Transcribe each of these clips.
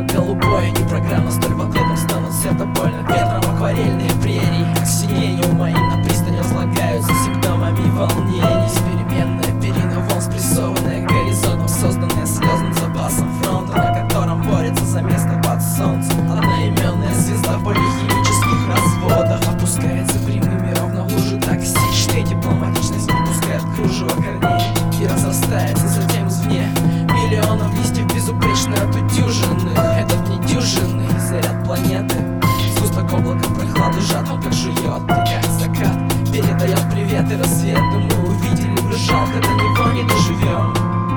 голубой. И программа столь в ответном станут сердобольно ветром акварельные прерии. К синению мои на пристани разлагаются симптомами волнений. Переменная перина волн, спрессованная горизонтом, созданная слезным запасом фронта, на котором борется за место под солнцем. Одноименная звезда в полихимических разводах опускается прямыми ровно в лужи токсичной. Дипломатичность не пускает кружево корней и разрастается затем извне миллионов листьев, безупречно отутюженных. Этот недюжинный заряд планеты, сгусток облака прохлады жадно как жует, и как закат передает привет и рассвет. Но мы увидели бы, жалко, до него не доживем.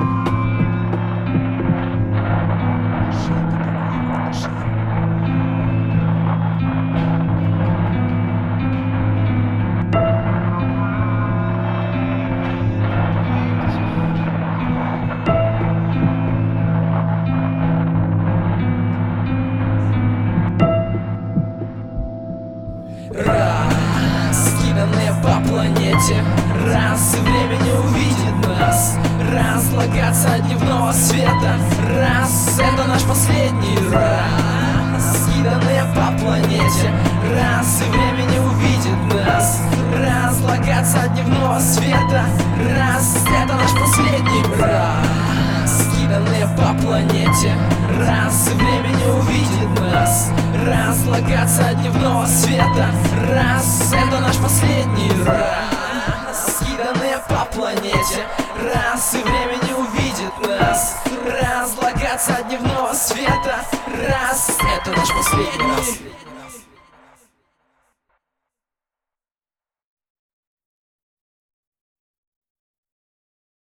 Раскиданные по планете, раз и время не увидит нас. Разлагаться от дневного света, раз это наш последний раз. Раскиданные по планете, раз и время не увидит нас. Разлагаться от дневного света, раз это наш последний раз. Раскиданные по планете, раз и время не увидит нас. Разлагаться от дневного света, раз это наш последний раз. Раскиданные по планете, раз и время не увидит нас. Разлагаться от дневного света, раз это наш последний раз.